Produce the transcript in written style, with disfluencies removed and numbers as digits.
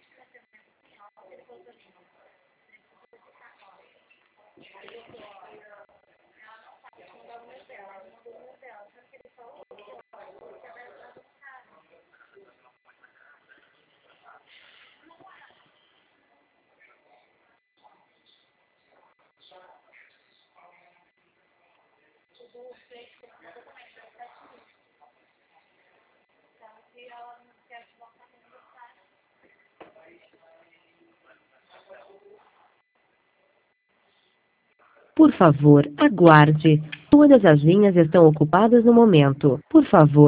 Por favor, aguarde. Todas as linhas estão ocupadas no momento. Por favor.